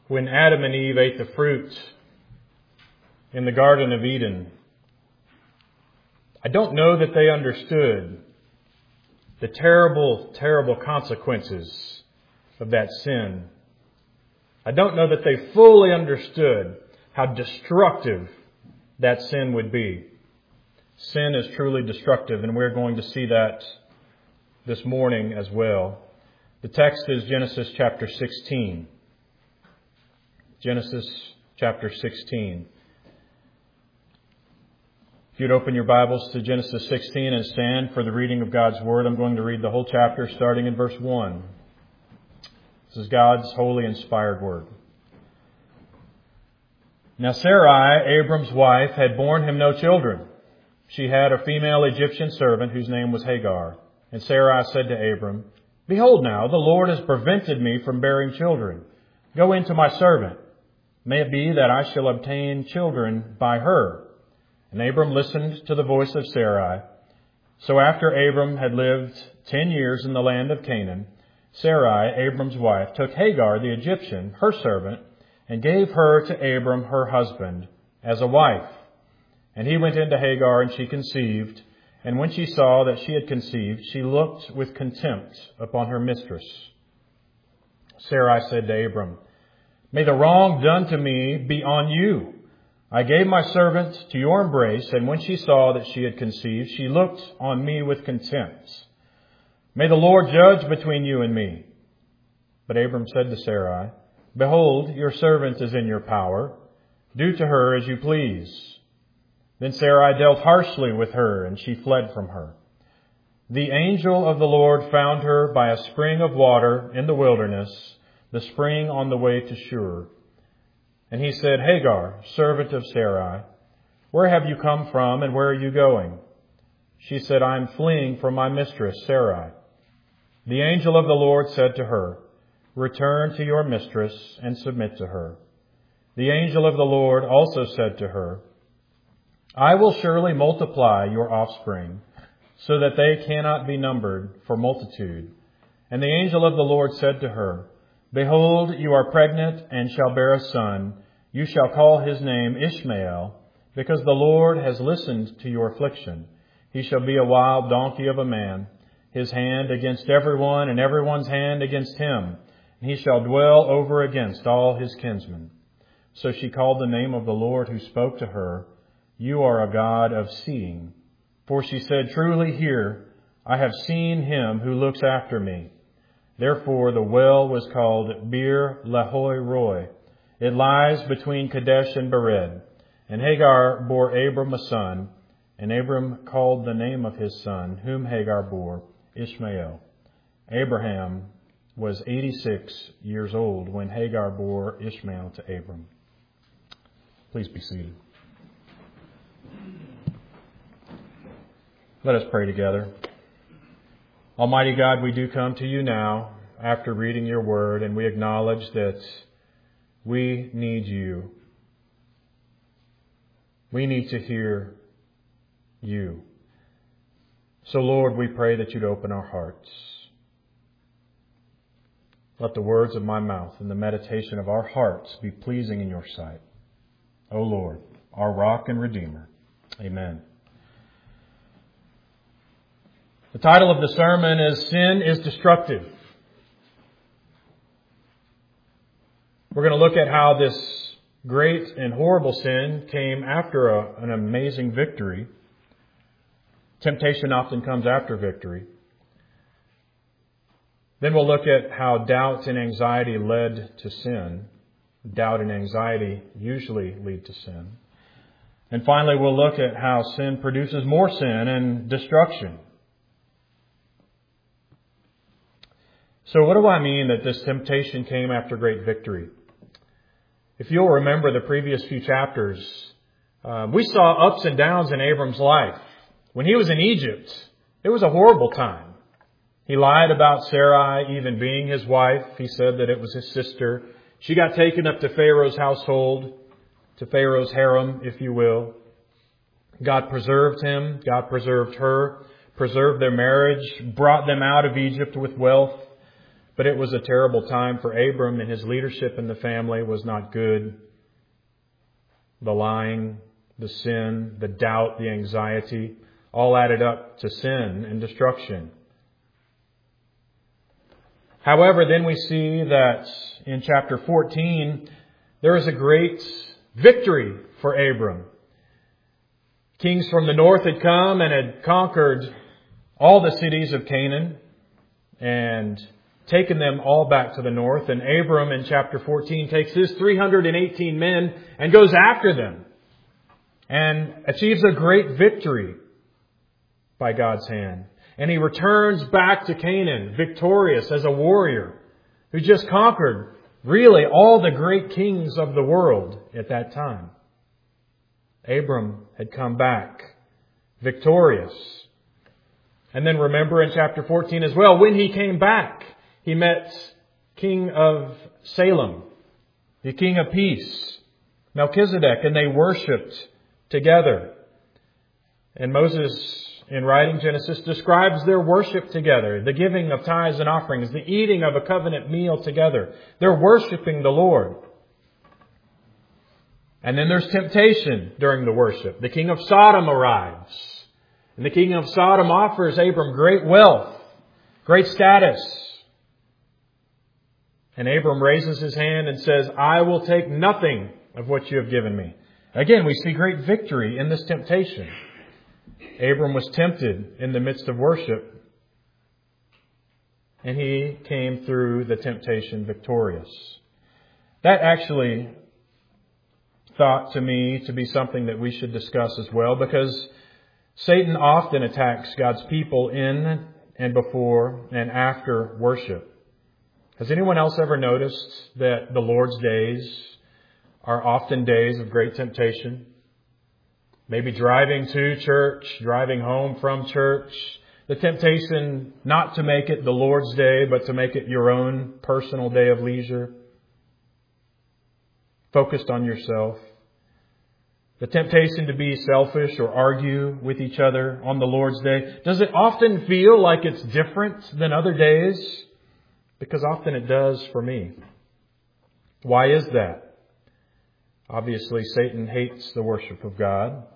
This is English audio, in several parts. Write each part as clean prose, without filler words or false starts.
when Adam and Eve ate the fruit in the Garden of Eden, I don't know that they understood the terrible, terrible consequences of that sin. I don't know that they fully understood how destructive that sin would be. Sin is truly destructive, and we're going to see that this morning as well. The text is Genesis chapter 16. Genesis chapter 16. If you'd open your Bibles to Genesis 16 and stand for the reading of God's Word, I'm going to read the whole chapter starting in verse 1. This is God's holy inspired Word. Now Sarai, Abram's wife, had borne him no children. She had a female Egyptian servant whose name was Hagar. And Sarai said to Abram, "Behold now, the Lord has prevented me from bearing children. Go in to my servant. May it be that I shall obtain children by her." And Abram listened to the voice of Sarai. So after Abram had lived 10 years in the land of Canaan, Sarai, Abram's wife, took Hagar the Egyptian, her servant, and gave her to Abram her husband as a wife. And he went into Hagar, and she conceived. And when she saw that she had conceived, she looked with contempt upon her mistress. Sarai said to Abram, "May the wrong done to me be on you. I gave my servant to your embrace, and when she saw that she had conceived, she looked on me with contempt. May the Lord judge between you and me." But Abram said to Sarai, "Behold, your servant is in your power. Do to her as you please." Then Sarai dealt harshly with her, and she fled from her. The angel of the Lord found her by a spring of water in the wilderness, the spring on the way to Shur. And he said, "Hagar, servant of Sarai, where have you come from, and where are you going?" She said, "I am fleeing from my mistress, Sarai." The angel of the Lord said to her, "Return to your mistress and submit to her." The angel of the Lord also said to her, "I will surely multiply your offspring, so that they cannot be numbered for multitude." And the angel of the Lord said to her, "Behold, you are pregnant and shall bear a son. You shall call his name Ishmael, because the Lord has listened to your affliction. He shall be a wild donkey of a man, his hand against everyone, and everyone's hand against him. And he shall dwell over against all his kinsmen." So she called the name of the Lord who spoke to her, "You are a God of seeing." For she said, "Truly here I have seen him who looks after me." Therefore the well was called Bir Lahoi Roi. It lies between Kadesh and Bered. And Hagar bore Abram a son, and Abram called the name of his son, whom Hagar bore, Ishmael. Abraham was 86 years old when Hagar bore Ishmael to Abram. Please be seated. Let us pray together. Almighty God, we do come to you now after reading your word, and we acknowledge that we need you. We need to hear you. So, Lord, we pray that you'd open our hearts. Let the words of my mouth and the meditation of our hearts be pleasing in your sight. O Lord, our rock and redeemer. Amen. The title of the sermon is Sin is Destructive. We're going to look at how this great and horrible sin came after an amazing victory. Temptation often comes after victory. Then we'll look at how doubt and anxiety led to sin. Doubt and anxiety usually lead to sin. And finally, we'll look at how sin produces more sin and destruction. So what do I mean that this temptation came after great victory? If you'll remember the previous few chapters, we saw ups and downs in Abram's life. When he was in Egypt, it was a horrible time. He lied about Sarai even being his wife. He said that it was his sister. She got taken up to Pharaoh's household, to Pharaoh's harem, if you will. God preserved him. God preserved her, preserved their marriage, brought them out of Egypt with wealth, But it was a terrible time for Abram, and his leadership in the family was not good. The lying, the sin, the doubt, the anxiety, all added up to sin and destruction. However, then we see that in chapter 14, there is a great victory for Abram. Kings from the north had come and had conquered all the cities of Canaan and taken them all back to the north. And Abram in chapter 14 takes his 318 men and goes after them and achieves a great victory by God's hand. And he returns back to Canaan victorious as a warrior who just conquered really all the great kings of the world at that time. Abram had come back victorious. And then remember in chapter 14 as well, when he came back, he met King of Salem, the King of Peace, Melchizedek, and they worshipped together. And Moses, in writing Genesis, describes their worship together, the giving of tithes and offerings, the eating of a covenant meal together. They're worshiping the Lord. And then there's temptation during the worship. The king of Sodom arrives. And the king of Sodom offers Abram great wealth, great status. And Abram raises his hand and says, I will take nothing of what you have given me. Again, we see great victory in this temptation. Abram was tempted in the midst of worship, and he came through the temptation victorious. That actually thought to me to be something that we should discuss as well, because Satan often attacks God's people in and before and after worship. Has anyone else ever noticed that the Lord's days are often days of great temptation? Maybe driving to church, driving home from church, the temptation not to make it the Lord's day, but to make it your own personal day of leisure, focused on yourself. The temptation to be selfish or argue with each other on the Lord's day. Does it often feel like it's different than other days? Because often it does for me. Why is that? Obviously, Satan hates the worship of God.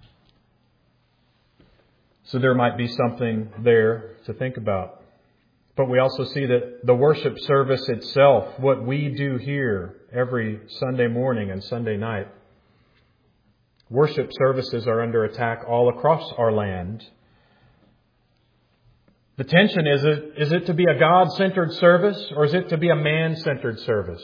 So there might be something there to think about. But we also see that the worship service itself, what we do here every Sunday morning and Sunday night, worship services are under attack all across our land. The tension is it to be a God-centered service or is it to be a man-centered service?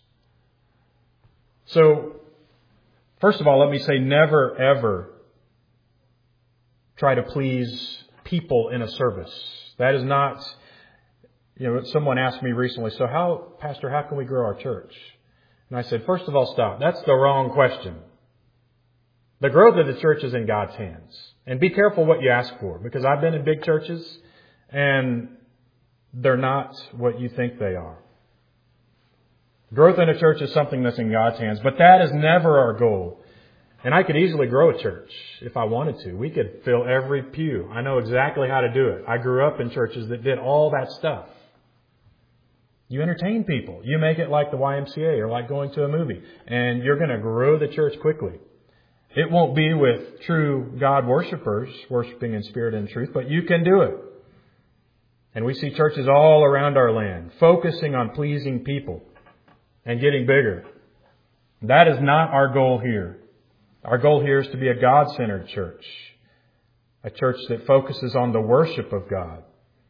So, first of all, let me say never ever try to please people in a service. That is not, someone asked me recently, Pastor, how can we grow our church? And I said, first of all, stop. That's the wrong question. The growth of the church is in God's hands. And be careful what you ask for, because I've been in big churches and they're not what you think they are. Growth in a church is something that's in God's hands, but that is never our goal. And I could easily grow a church if I wanted to. We could fill every pew. I know exactly how to do it. I grew up in churches that did all that stuff. You entertain people. You make it like the YMCA or like going to a movie. And you're going to grow the church quickly. It won't be with true God worshipers, worshiping in spirit and truth, but you can do it. And we see churches all around our land focusing on pleasing people and getting bigger. That is not our goal here. Our goal here is to be a God-centered church, a church that focuses on the worship of God.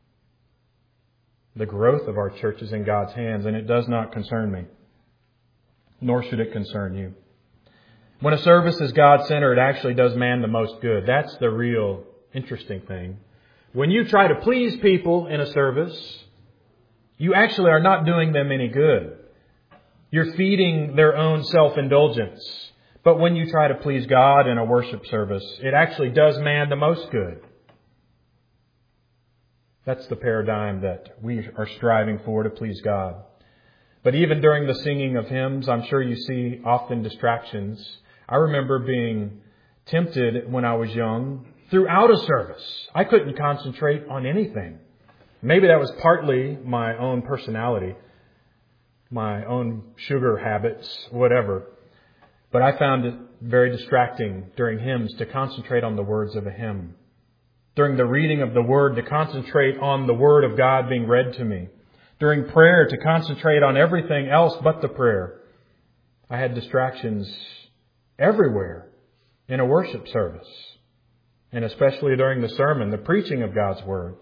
The growth of our church is in God's hands, and it does not concern me, nor should it concern you. When a service is God-centered, it actually does man the most good. That's the real interesting thing. When you try to please people in a service, you actually are not doing them any good. You're feeding their own self-indulgence. But when you try to please God in a worship service, it actually does man the most good. That's the paradigm that we are striving for, to please God. But even during the singing of hymns, I'm sure you see often distractions. I remember being tempted when I was young throughout a service. I couldn't concentrate on anything. Maybe that was partly my own personality, my own sugar habits, whatever. But I found it very distracting during hymns to concentrate on the words of a hymn. During the reading of the Word, to concentrate on the Word of God being read to me. During prayer, to concentrate on everything else but the prayer. I had distractions everywhere in a worship service. And especially during the sermon, the preaching of God's Word.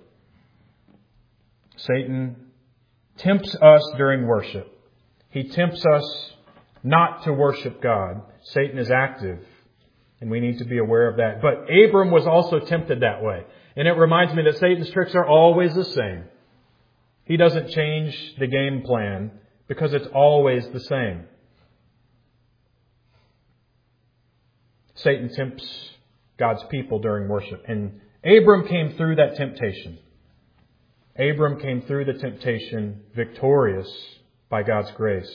Satan tempts us during worship. He tempts us not to worship God. Satan is active, and we need to be aware of that. But Abram was also tempted that way. And it reminds me that Satan's tricks are always the same. He doesn't change the game plan because it's always the same. Satan tempts God's people during worship. And Abram came through that temptation. Abram came through the temptation victorious by God's grace.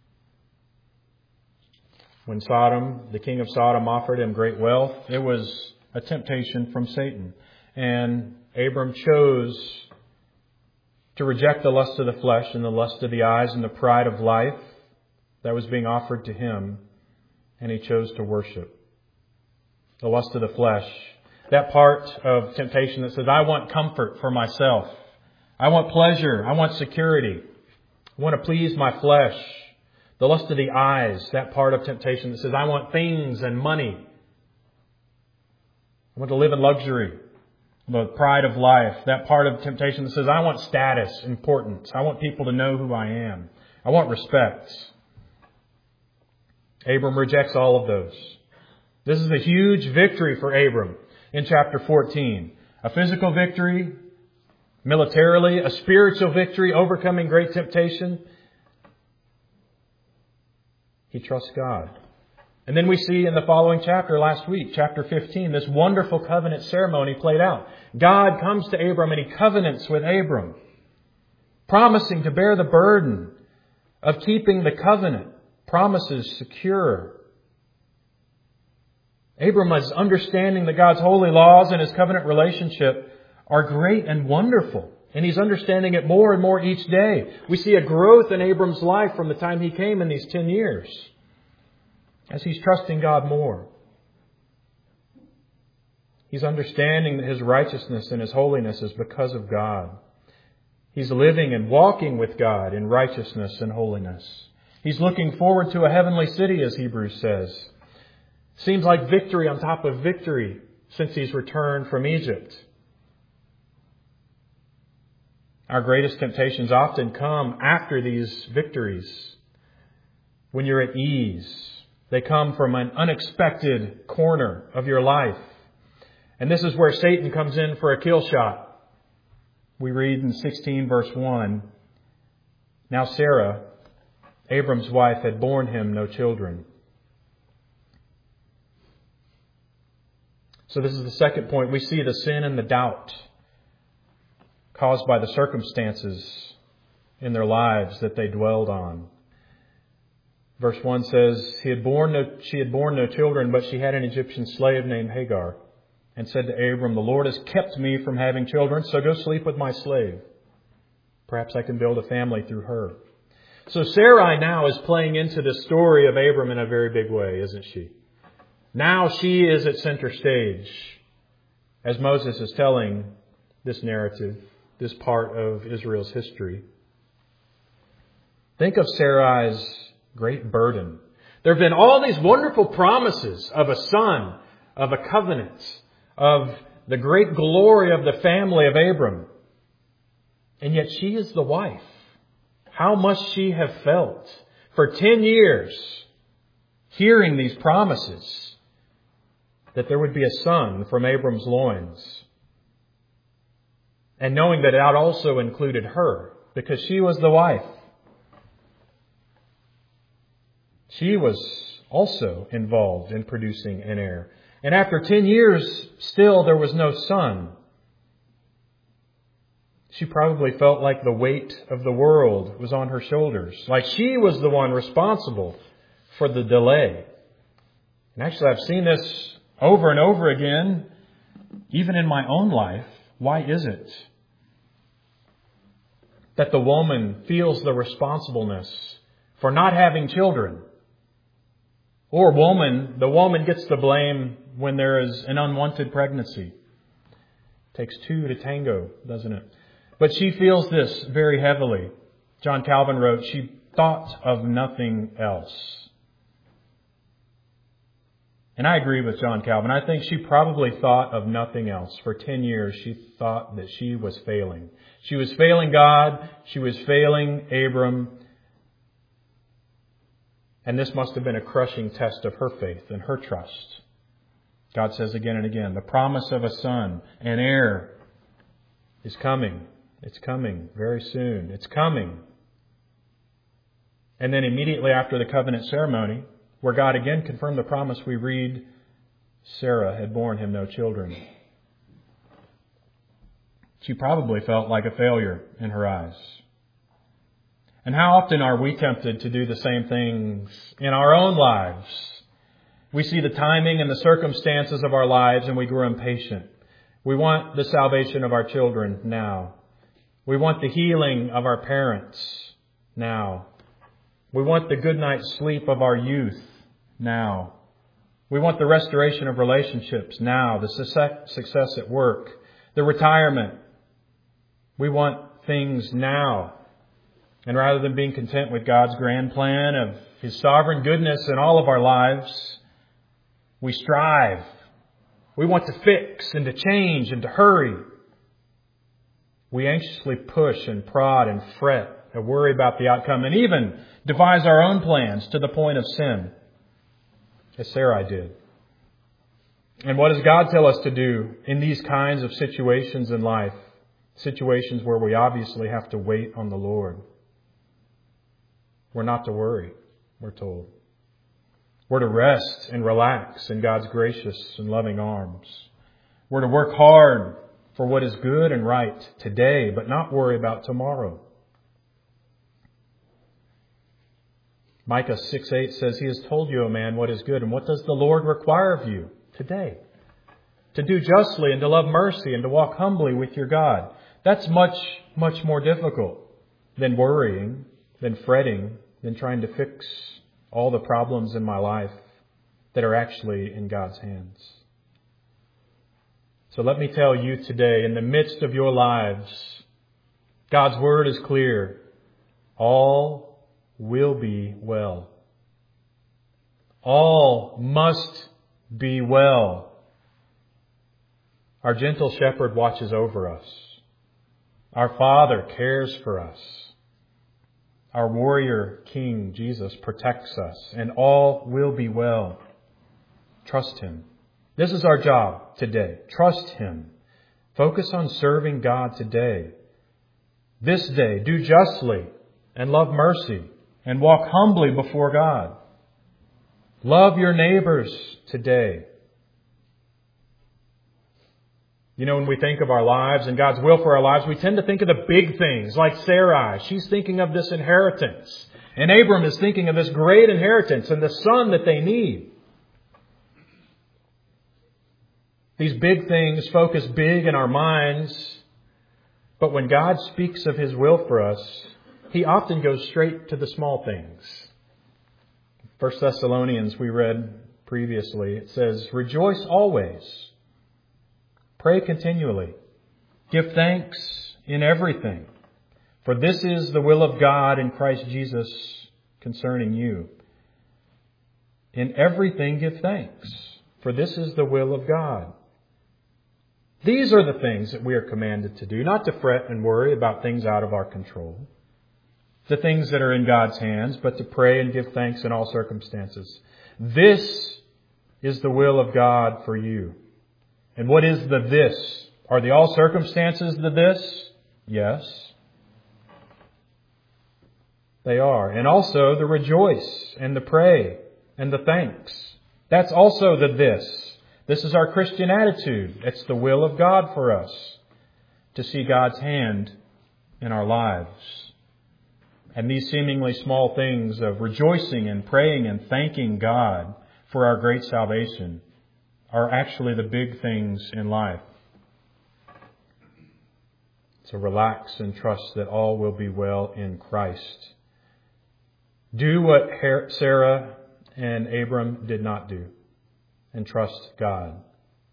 When Sodom, the king of Sodom, offered him great wealth, it was a temptation from Satan. And Abram chose to reject the lust of the flesh and the lust of the eyes and the pride of life that was being offered to him. And he chose to worship. The lust of the flesh. That part of temptation that says, I want comfort for myself. I want pleasure. I want security. I want to please my flesh. The lust of the eyes. That part of temptation that says, I want things and money. I want to live in luxury. The pride of life. That part of temptation that says, I want status, importance. I want people to know who I am. I want respect. Abram rejects all of those. This is a huge victory for Abram in chapter 14. A physical victory, militarily, a spiritual victory, overcoming great temptation. He trusts God. And then we see in the following chapter last week, chapter 15, this wonderful covenant ceremony played out. God comes to Abram and He covenants with Abram, promising to bear the burden of keeping the covenant promises secure. Abram is understanding that God's holy laws and His covenant relationship are great and wonderful. And he's understanding it more and more each day. We see a growth in Abram's life from the time he came in these 10 years. As he's trusting God more. He's understanding that his righteousness and his holiness is because of God. He's living and walking with God in righteousness and holiness. He's looking forward to a heavenly city, as Hebrews says. Seems like victory on top of victory since he's returned from Egypt. Our greatest temptations often come after these victories. When you're at ease. They come from an unexpected corner of your life. And this is where Satan comes in for a kill shot. We read in 16 verse 1. Now Sarah, Abram's wife, had borne him no children. So this is the second point. We see the sin and the doubt caused by the circumstances in their lives that they dwelled on. Verse 1 says, she had borne no children, but she had an Egyptian slave named Hagar, and said to Abram, the Lord has kept me from having children, so go sleep with my slave. Perhaps I can build a family through her. So Sarai now is playing into the story of Abram in a very big way, isn't she? Now she is at center stage, as Moses is telling this narrative, this part of Israel's history. Think of Sarai's great burden. There have been all these wonderful promises of a son, of a covenant, of the great glory of the family of Abram. And yet she is the wife. How must she have felt for 10 years hearing these promises that there would be a son from Abram's loins? And knowing that it also included her, because she was the wife. She was also involved in producing an heir. And after 10 years, still there was no son. She probably felt like the weight of the world was on her shoulders. Like she was the one responsible for the delay. And actually, I've seen this over and over again, even in my own life. Why is it that the woman feels the responsibleness for not having children. Or the woman gets the blame when there is an unwanted pregnancy. It takes two to tango, doesn't it? But she feels this very heavily. John Calvin wrote, she thought of nothing else. And I agree with John Calvin. I think she probably thought of nothing else. For 10 years, she thought that she was failing. She was failing God. She was failing Abram. And this must have been a crushing test of her faith and her trust. God says again and again, the promise of a son, an heir, is coming. It's coming very soon. It's coming. And then immediately after the covenant ceremony, where God again confirmed the promise, we read, Sarah had borne him no children. She probably felt like a failure in her eyes. And how often are we tempted to do the same things in our own lives? We see the timing and the circumstances of our lives and we grow impatient. We want the salvation of our children now. We want the healing of our parents now. We want the good night's sleep of our youth now. We want the restoration of relationships now, the success at work, the retirement. We want things now. And rather than being content with God's grand plan of His sovereign goodness in all of our lives, we strive. We want to fix and to change and to hurry. We anxiously push and prod and fret and worry about the outcome and even devise our own plans to the point of sin, as Sarai did. And what does God tell us to do in these kinds of situations in life? Situations where we obviously have to wait on the Lord. We're not to worry, we're told. We're to rest and relax in God's gracious and loving arms. We're to work hard for what is good and right today, but not worry about tomorrow. Micah 6:8 says, He has told you, O man, what is good. And what does the Lord require of you today? To do justly and to love mercy and to walk humbly with your God. That's much, much more difficult than worrying, than fretting, than trying to fix all the problems in my life that are actually in God's hands. So let me tell you today, in the midst of your lives, God's word is clear. All will be well. All must be well. Our gentle shepherd watches over us. Our Father cares for us. Our warrior King, Jesus, protects us, and all will be well. Trust Him. This is our job today. Trust Him. Focus on serving God today. This day, do justly and love mercy and walk humbly before God. Love your neighbors today. You know, when we think of our lives and God's will for our lives, we tend to think of the big things, like Sarai. She's thinking of this inheritance. And Abram is thinking of this great inheritance and the son that they need. These big things focus big in our minds. But when God speaks of His will for us, He often goes straight to the small things. 1 Thessalonians, we read previously, it says, Rejoice always. Pray continually. Give thanks in everything. For this is the will of God in Christ Jesus concerning you. In everything give thanks. For this is the will of God. These are the things that we are commanded to do. Not to fret and worry about things out of our control. The things that are in God's hands. But to pray and give thanks in all circumstances. This is the will of God for you. And what is the this? Are the all circumstances the this? Yes. They are. And also the rejoice and the pray and the thanks. That's also the this. This is our Christian attitude. It's the will of God for us to see God's hand in our lives. And these seemingly small things of rejoicing and praying and thanking God for our great salvation are actually the big things in life. So relax and trust that all will be well in Christ. Do what Sarah and Abram did not do, and trust God.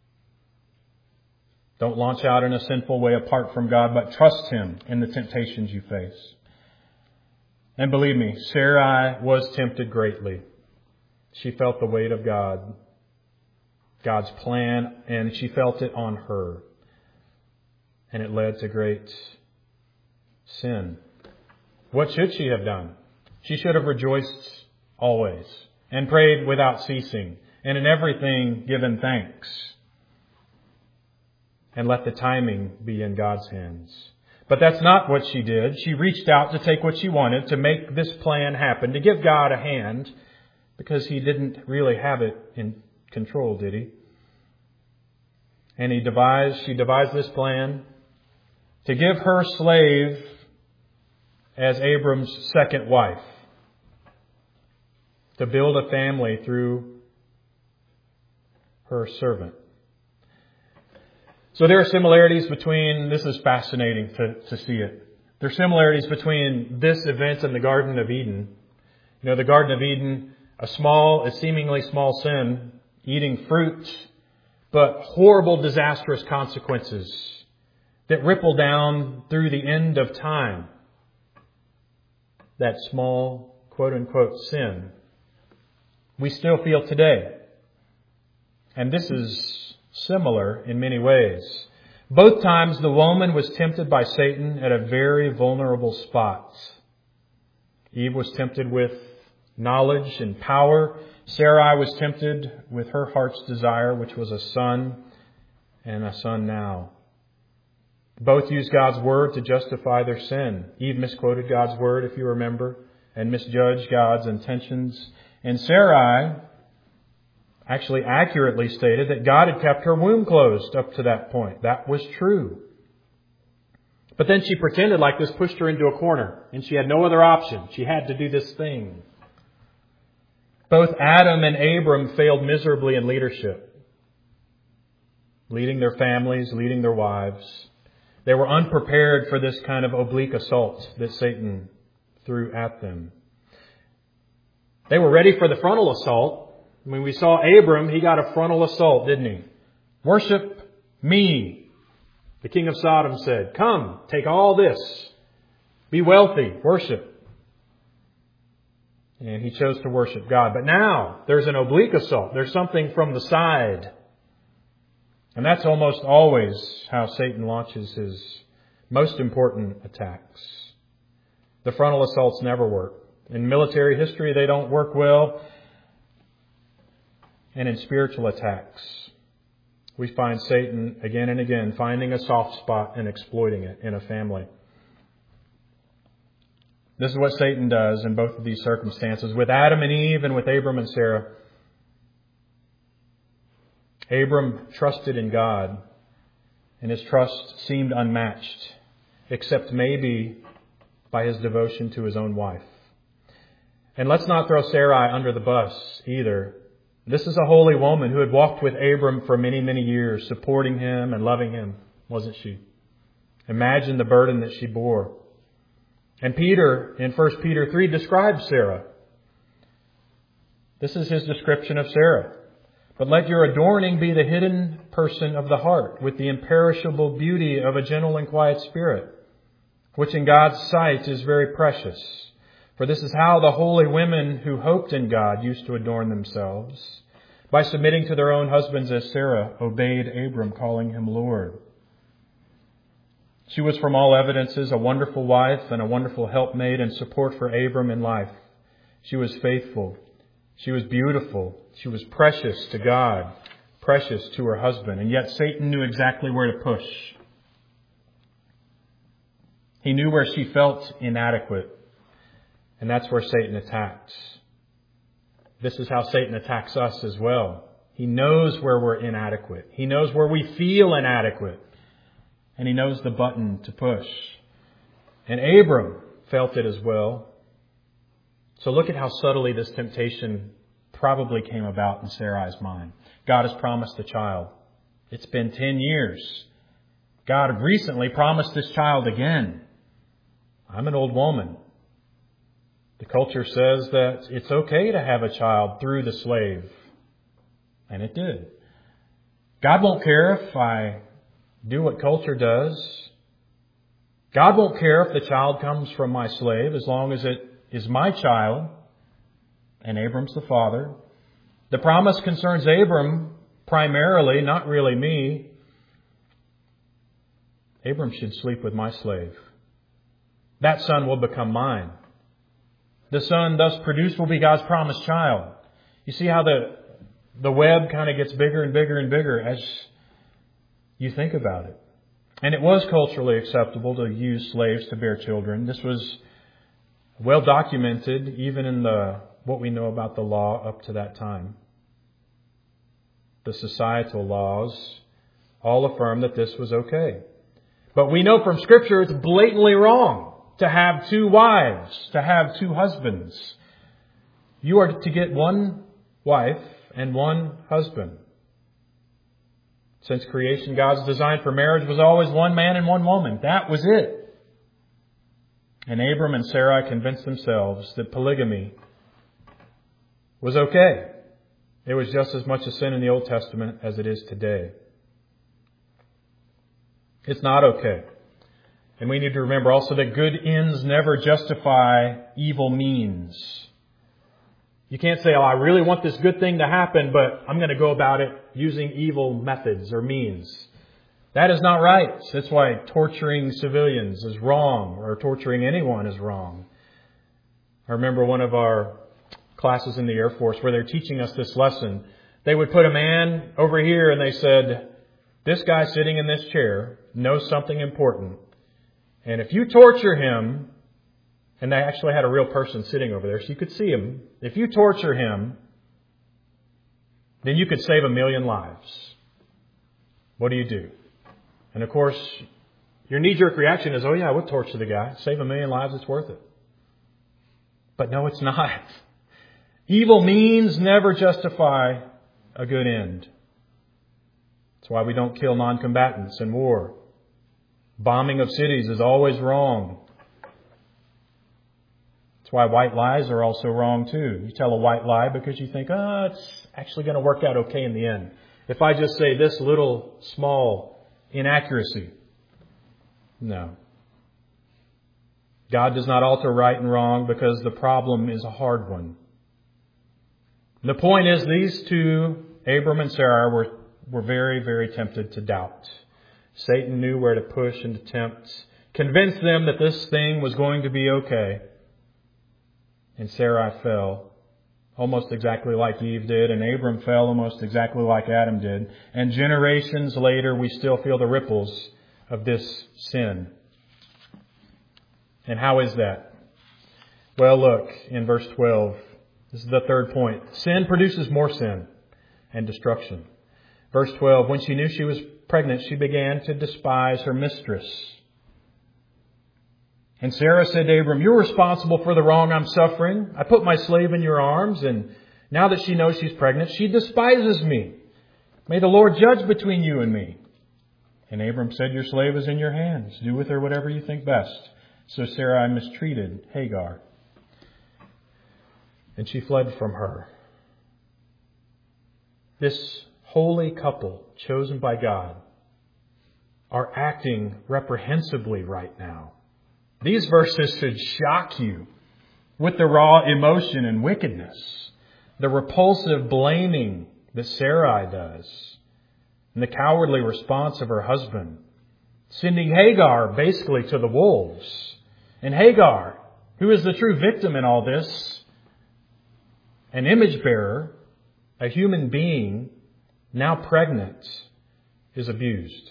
Don't launch out in a sinful way apart from God, but trust Him in the temptations you face. And believe me, Sarai was tempted greatly. She felt the weight of God's plan, and she felt it on her. And it led to great sin. What should she have done? She should have rejoiced always and prayed without ceasing, and in everything given thanks. And let the timing be in God's hands. But that's not what she did. She reached out to take what she wanted, to make this plan happen, to give God a hand, because He didn't really have it in control, did He? And she devised this plan to give her slave as Abram's second wife, to build a family through her servant. So there are similarities between, this is fascinating to see it. There are similarities between this event and the Garden of Eden. You know, the Garden of Eden, a seemingly small sin, eating fruit, but horrible, disastrous consequences that ripple down through the end of time. That small, quote-unquote, sin we still feel today. And this is similar in many ways. Both times the woman was tempted by Satan at a very vulnerable spot. Eve was tempted with knowledge and power. Sarai was tempted with her heart's desire, which was a son, and a son now. Both used God's word to justify their sin. Eve misquoted God's word, if you remember, and misjudged God's intentions. And Sarai actually accurately stated that God had kept her womb closed up to that point. That was true. But then she pretended like this pushed her into a corner, and she had no other option. She had to do this thing. Both Adam and Abram failed miserably in leadership, leading their families, leading their wives. They were unprepared for this kind of oblique assault that Satan threw at them. They were ready for the frontal assault. When we saw Abram, he got a frontal assault, didn't he? Worship me, the king of Sodom said. Come, take all this. Be wealthy, worship. And he chose to worship God. But now there's an oblique assault. There's something from the side. And that's almost always how Satan launches his most important attacks. The frontal assaults never work. In military history, they don't work well. And in spiritual attacks, we find Satan again and again finding a soft spot and exploiting it in a family. This is what Satan does in both of these circumstances, with Adam and Eve and with Abram and Sarah. Abram trusted in God, and his trust seemed unmatched, except maybe by his devotion to his own wife. And let's not throw Sarai under the bus either. This is a holy woman who had walked with Abram for many, many years, supporting him and loving him, wasn't she? Imagine the burden that she bore. And Peter, in 1 Peter 3, describes Sarah. This is his description of Sarah. But let your adorning be the hidden person of the heart, with the imperishable beauty of a gentle and quiet spirit, which in God's sight is very precious. For this is how the holy women who hoped in God used to adorn themselves, by submitting to their own husbands as Sarah obeyed Abram, calling him Lord. She was from all evidences a wonderful wife and a wonderful helpmate and support for Abram in life. She was faithful. She was beautiful. She was precious to God, precious to her husband. And yet Satan knew exactly where to push. He knew where she felt inadequate. And that's where Satan attacks. This is how Satan attacks us as well. He knows where we're inadequate. He knows where we feel inadequate. And he knows the button to push. And Abram felt it as well. So look at how subtly this temptation probably came about in Sarai's mind. God has promised a child. It's been 10 years. God recently promised this child again. I'm an old woman. The culture says that it's okay to have a child through the slave. And it did. God won't care if I do what culture does. God won't care if the child comes from my slave as long as it is my child. And Abram's the father. The promise concerns Abram primarily, not really me. Abram should sleep with my slave. That son will become mine. The son thus produced will be God's promised child. You see how the web kind of gets bigger and bigger and bigger as you think about it. And it was culturally acceptable to use slaves to bear children. This was well documented even in what we know about the law up to that time. The societal laws all affirm that this was okay. But we know from Scripture it's blatantly wrong to have two wives, to have two husbands. You are to get one wife and one husband. Since creation, God's design for marriage was always one man and one woman. That was it. And Abram and Sarai convinced themselves that polygamy was okay. It was just as much a sin in the Old Testament as it is today. It's not okay. And we need to remember also that good ends never justify evil means. You can't say, I really want this good thing to happen, but I'm going to go about it using evil methods or means. That is not right. That's why torturing civilians is wrong, or torturing anyone is wrong. I remember one of our classes in the Air Force where they're teaching us this lesson. They would put a man over here and they said, this guy sitting in this chair knows something important. And if you torture him, and they actually had a real person sitting over there so you could see him. If you torture him, then you could save 1 million lives. What do? And of course, your knee-jerk reaction is, oh yeah, we'll torture the guy. Save 1 million lives, it's worth it. But no, it's not. Evil means never justify a good end. That's why we don't kill non-combatants in war. Bombing of cities is always wrong. That's why white lies are also wrong too. You tell a white lie because you think, it's actually going to work out okay in the end. If I just say this little small inaccuracy. No. God does not alter right and wrong because the problem is a hard one. The point is these two, Abram and Sarah, were very, very tempted to doubt. Satan knew where to push and to tempt, convinced them that this thing was going to be okay. And Sarai fell almost exactly like Eve did, and Abram fell almost exactly like Adam did. And generations later, we still feel the ripples of this sin. And how is that? Well, look in verse 12. This is the third point. Sin produces more sin and destruction. Verse 12, when she knew she was pregnant, she began to despise her mistress. And Sarah said to Abram, you're responsible for the wrong I'm suffering. I put my slave in your arms, and now that she knows she's pregnant, she despises me. May the Lord judge between you and me. And Abram said, your slave is in your hands. Do with her whatever you think best. So Sarai mistreated Hagar, and she fled from her. This holy couple chosen by God are acting reprehensibly right now. These verses should shock you with the raw emotion and wickedness, the repulsive blaming that Sarai does, and the cowardly response of her husband, sending Hagar basically to the wolves. And Hagar, who is the true victim in all this, an image bearer, a human being, now pregnant, is abused.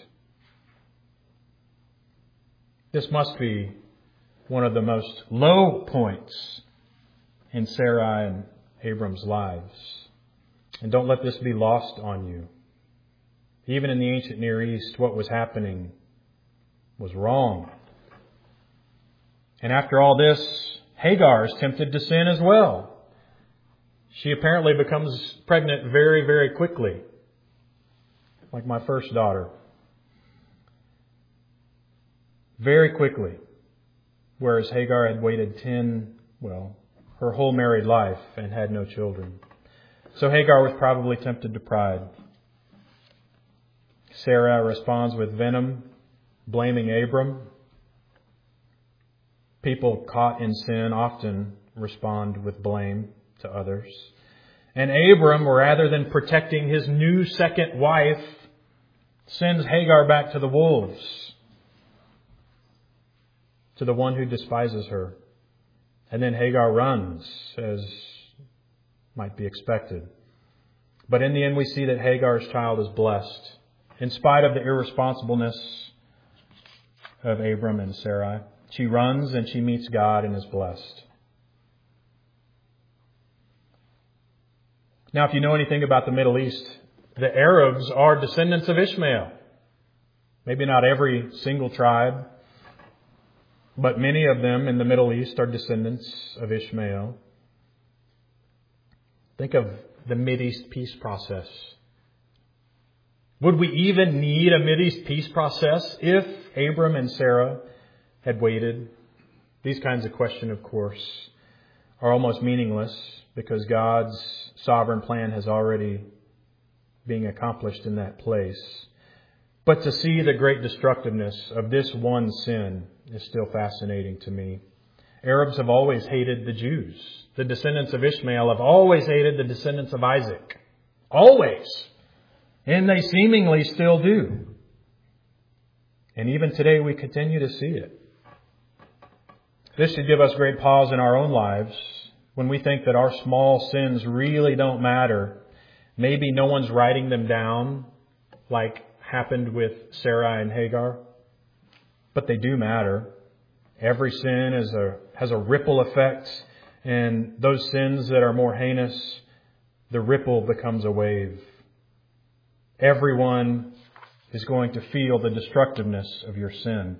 This must be one of the most low points in Sarai and Abram's lives. And don't let this be lost on you. Even in the ancient Near East, what was happening was wrong. And after all this, Hagar is tempted to sin as well. She apparently becomes pregnant very, very quickly, like my first daughter. very quickly, whereas Hagar had waited her whole married life and had no children. So Hagar was probably tempted to pride. Sarah responds with venom, blaming Abram. People caught in sin often respond with blame to others. And Abram, rather than protecting his new second wife, sends Hagar back to the wolves, to the one who despises her. And then Hagar runs, as might be expected. But in the end, we see that Hagar's child is blessed, in spite of the irresponsibleness of Abram and Sarai. She runs and she meets God and is blessed. Now, if you know anything about the Middle East, the Arabs are descendants of Ishmael. Maybe not every single tribe, but many of them in the Middle East are descendants of Ishmael. Think of the Mideast peace process. Would we even need a Mideast peace process if Abram and Sarah had waited? These kinds of questions, of course, are almost meaningless because God's sovereign plan has already been accomplished in that place. But to see the great destructiveness of this one sin is still fascinating to me. Arabs have always hated the Jews. The descendants of Ishmael have always hated the descendants of Isaac. Always. And they seemingly still do. And even today we continue to see it. This should give us great pause in our own lives when we think that our small sins really don't matter. Maybe no one's writing them down like happened with Sarai and Hagar. But they do matter. Every sin has a ripple effect. And those sins that are more heinous, the ripple becomes a wave. Everyone is going to feel the destructiveness of your sin.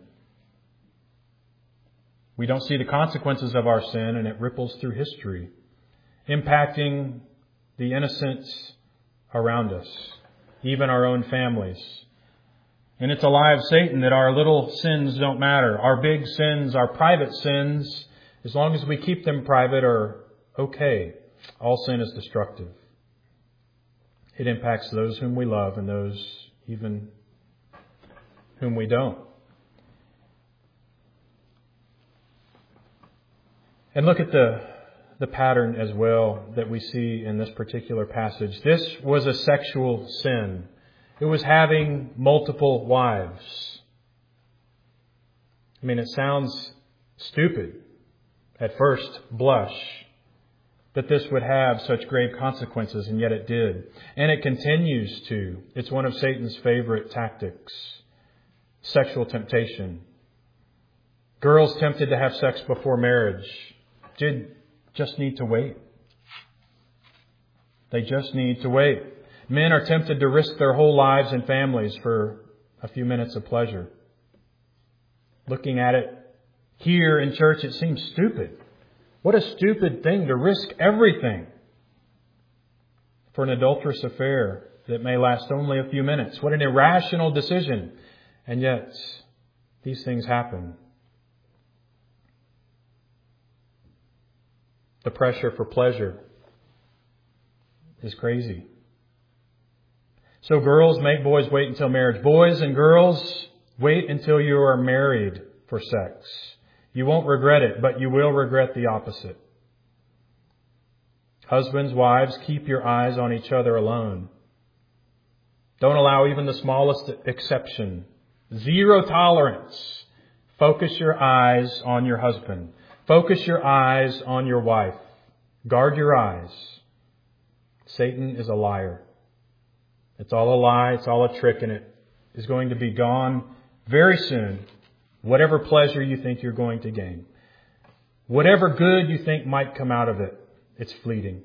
We don't see the consequences of our sin, and it ripples through history, impacting the innocents around us, even our own families. And it's a lie of Satan that our little sins don't matter. Our big sins, our private sins, as long as we keep them private, are okay. All sin is destructive. It impacts those whom we love and those even whom we don't. And look at the pattern as well that we see in this particular passage. This was a sexual sin. It was having multiple wives. I mean, it sounds stupid at first blush that this would have such grave consequences, and yet it did. And it continues to. It's one of Satan's favorite tactics. Sexual temptation. Girls tempted to have sex before marriage did just need to wait. They just need to wait. Men are tempted to risk their whole lives and families for a few minutes of pleasure. Looking at it here in church, it seems stupid. What a stupid thing to risk everything for an adulterous affair that may last only a few minutes. What an irrational decision. And yet, these things happen. The pressure for pleasure is crazy. So girls, make boys wait until marriage. Boys and girls, wait until you are married for sex. You won't regret it, but you will regret the opposite. Husbands, wives, keep your eyes on each other alone. Don't allow even the smallest exception. Zero tolerance. Focus your eyes on your husband. Focus your eyes on your wife. Guard your eyes. Satan is a liar. It's all a lie. It's all a trick, and it is going to be gone very soon. Whatever pleasure you think you're going to gain. Whatever good you think might come out of it, it's fleeting.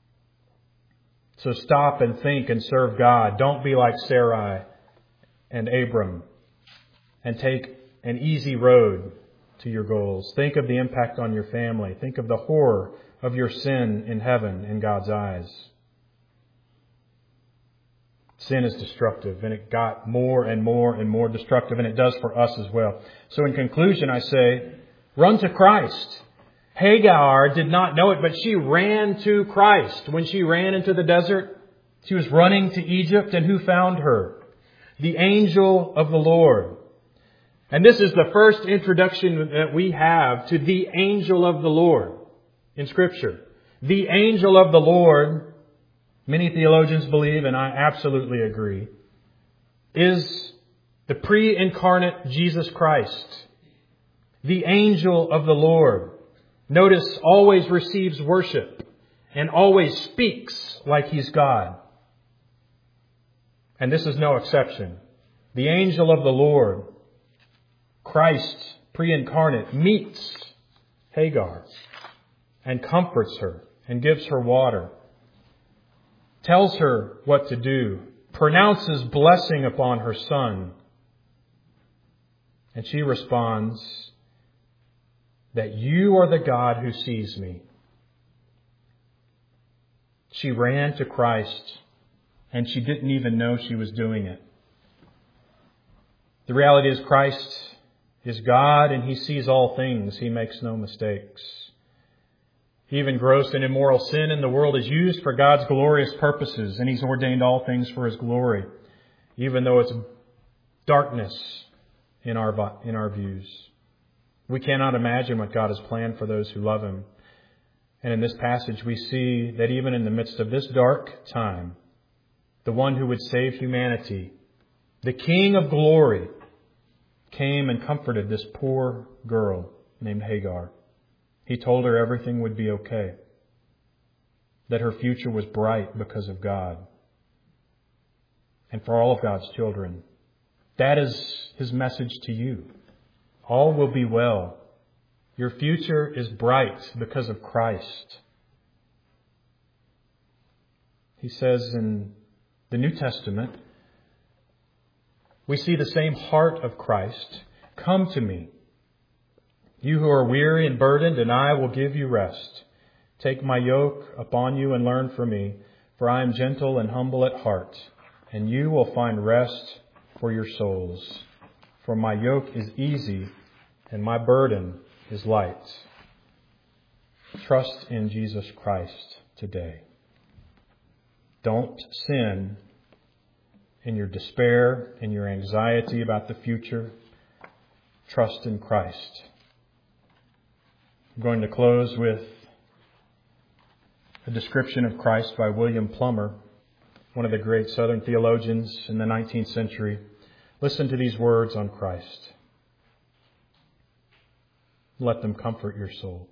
So stop and think and serve God. Don't be like Sarai and Abram and take an easy road to your goals. Think of the impact on your family. Think of the horror of your sin in heaven in God's eyes. Sin is destructive, and it got more and more and more destructive, and it does for us as well. So in conclusion, I say, run to Christ. Hagar did not know it, but she ran to Christ. When she ran into the desert, she was running to Egypt, and who found her? The angel of the Lord. And this is the first introduction that we have to the angel of the Lord in Scripture. The angel of the Lord, many theologians believe, and I absolutely agree, is the pre-incarnate Jesus Christ. The angel of the Lord. Notice, always receives worship and always speaks like He's God. And this is no exception. The angel of the Lord, Christ pre-incarnate, meets Hagar and comforts her and gives her water, tells her what to do, pronounces blessing upon her son. And she responds that you are the God who sees me. She ran to Christ and she didn't even know she was doing it. The reality is Christ is God and He sees all things. He makes no mistakes. Even gross and immoral sin in the world is used for God's glorious purposes, and He's ordained all things for His glory, even though it's darkness in our views. We cannot imagine what God has planned for those who love Him. And in this passage we see that even in the midst of this dark time, the one who would save humanity, the King of glory, came and comforted this poor girl named Hagar. He told her everything would be okay, that her future was bright because of God. And for all of God's children, that is His message to you. All will be well. Your future is bright because of Christ. He says in the New Testament, we see the same heart of Christ. Come to me, you who are weary and burdened, and I will give you rest. Take my yoke upon you and learn from me, for I am gentle and humble at heart, and you will find rest for your souls. For my yoke is easy and my burden is light. Trust in Jesus Christ today. Don't sin in your despair, in your anxiety about the future. Trust in Christ. I'm going to close with a description of Christ by William Plummer, one of the great Southern theologians in the 19th century. Listen to these words on Christ. Let them comfort your soul.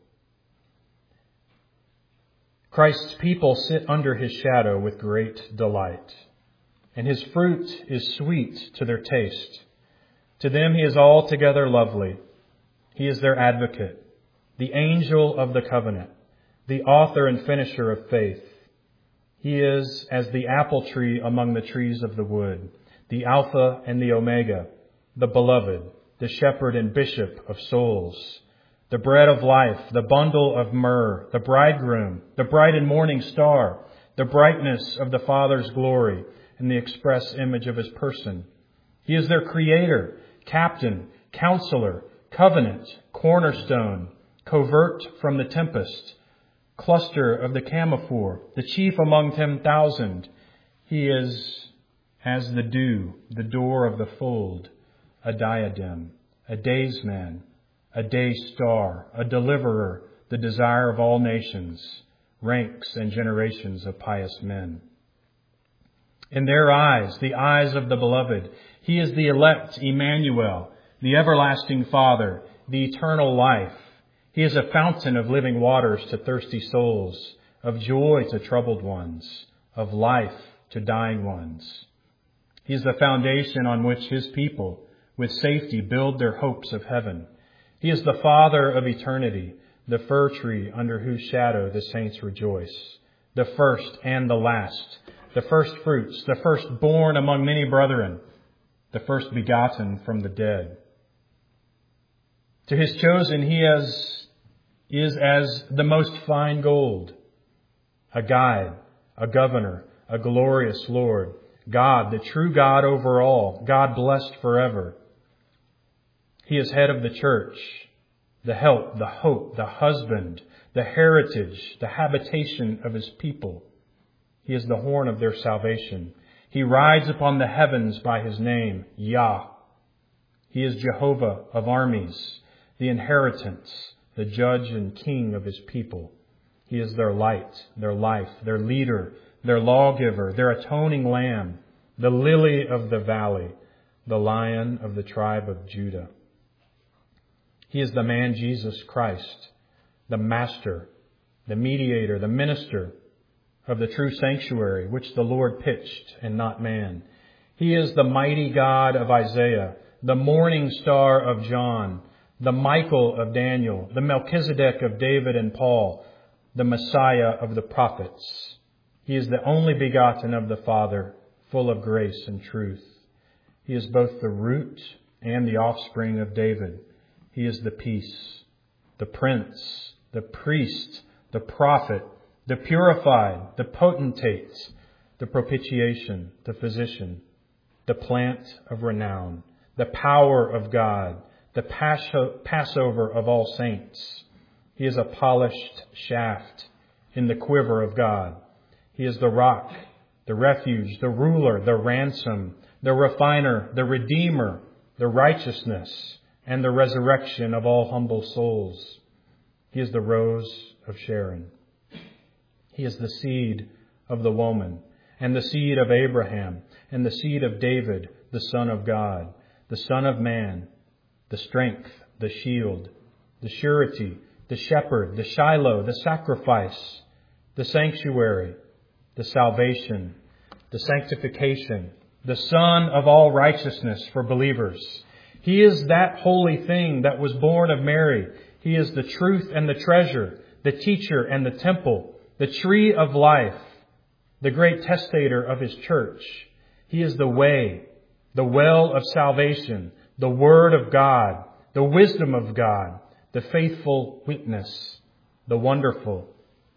Christ's people sit under His shadow with great delight, and His fruit is sweet to their taste. To them He is altogether lovely. He is their advocate, the angel of the covenant, the author and finisher of faith. He is as the apple tree among the trees of the wood, the Alpha and the Omega, the beloved, the shepherd and bishop of souls, the bread of life, the bundle of myrrh, the bridegroom, the bright and morning star, the brightness of the Father's glory, and the express image of His person. He is their creator, captain, counselor, covenant, cornerstone, covert from the tempest, cluster of the camphor, the chief among 10,000. He is as the dew, the door of the fold, a diadem, a daysman, a day star, a deliverer, the desire of all nations, ranks and generations of pious men. In their eyes, the eyes of the beloved, He is the elect Emmanuel, the everlasting Father, the eternal life. He is a fountain of living waters to thirsty souls, of joy to troubled ones, of life to dying ones. He is the foundation on which His people with safety build their hopes of heaven. He is the Father of eternity, the fir tree under whose shadow the saints rejoice, the first and the last, the first fruits, the firstborn among many brethren, the first begotten from the dead. To His chosen He is as the most fine gold, a guide, a governor, a glorious Lord, God, the true God over all, God blessed forever. He is head of the church, the help, the hope, the husband, the heritage, the habitation of His people. He is the horn of their salvation. He rides upon the heavens by His name, Yah. He is Jehovah of armies, the inheritance, the judge and king of His people. He is their light, their life, their leader, their lawgiver, their atoning lamb, the lily of the valley, the lion of the tribe of Judah. He is the man Jesus Christ, the master, the mediator, the minister of the true sanctuary, which the Lord pitched and not man. He is the mighty God of Isaiah, the morning star of John, the Michael of Daniel, the Melchizedek of David and Paul, the Messiah of the prophets. He is the only begotten of the Father, full of grace and truth. He is both the root and the offspring of David. He is the peace, the prince, the priest, the prophet, the purified, the potentate, the propitiation, the physician, the plant of renown, the power of God, the Passover of all saints. He is a polished shaft in the quiver of God. He is the rock, the refuge, the ruler, the ransom, the refiner, the redeemer, the righteousness, and the resurrection of all humble souls. He is the rose of Sharon. He is the seed of the woman, and the seed of Abraham, and the seed of David, the Son of God, the Son of Man, the strength, the shield, the surety, the shepherd, the Shiloh, the sacrifice, the sanctuary, the salvation, the sanctification, the Son of all righteousness for believers. He is that holy thing that was born of Mary. He is the truth and the treasure, the teacher and the temple, the tree of life, the great testator of His church. He is the way, the well of salvation, the word of God, the wisdom of God, the faithful witness, the wonderful.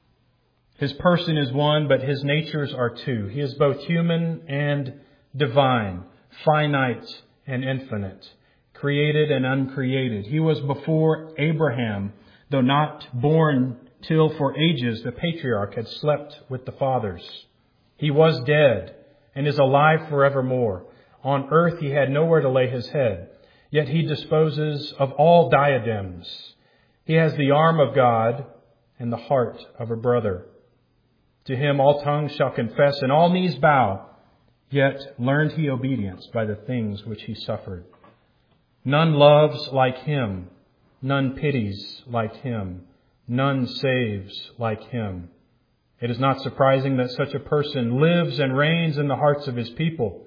His person is one, but His natures are two. He is both human and divine, finite and infinite, created and uncreated. He was before Abraham, though not born till for ages the patriarch had slept with the fathers. He was dead and is alive forevermore. On earth He had nowhere to lay His head, yet He disposes of all diadems. He has the arm of God and the heart of a brother. To Him all tongues shall confess and all knees bow, yet learned He obedience by the things which He suffered. None loves like Him, none pities like Him, none saves like Him. It is not surprising that such a person lives and reigns in the hearts of His people.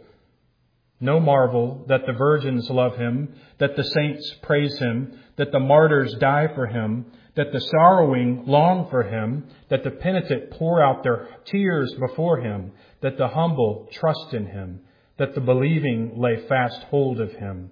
No marvel that the virgins love Him, that the saints praise Him, that the martyrs die for Him, that the sorrowing long for Him, that the penitent pour out their tears before Him, that the humble trust in Him, that the believing lay fast hold of Him.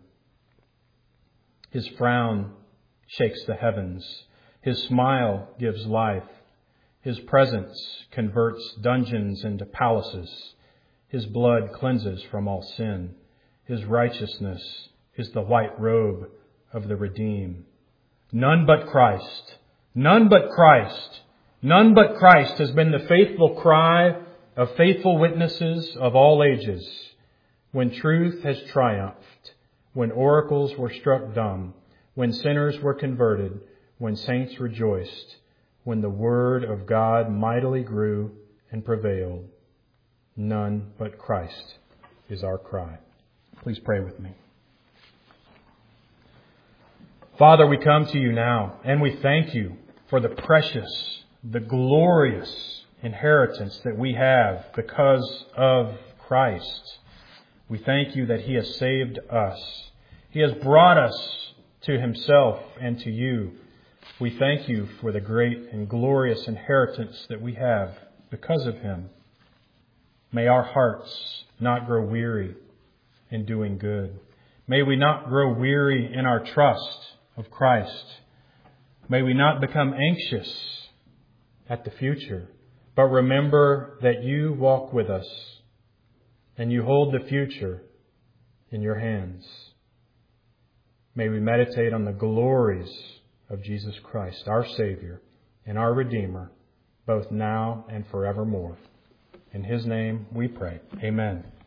His frown shakes the heavens. His smile gives life. His presence converts dungeons into palaces. His blood cleanses from all sin. His righteousness is the white robe of the redeemed. None but Christ, none but Christ, none but Christ has been the faithful cry of faithful witnesses of all ages. When truth has triumphed, when oracles were struck dumb, when sinners were converted, when saints rejoiced, when the word of God mightily grew and prevailed. None but Christ is our cry. Please pray with me. Father, we come to You now, and we thank You for the precious, the glorious inheritance that we have because of Christ. We thank You that He has saved us. He has brought us to Himself and to You. We thank You for the great and glorious inheritance that we have because of Him. May our hearts not grow weary in doing good. May we not grow weary in our trust of Christ. May we not become anxious at the future, but remember that You walk with us and you hold the future in your hands. May we meditate on the glories of Jesus Christ, our Savior and our Redeemer, both now and forevermore. In His name we pray. Amen.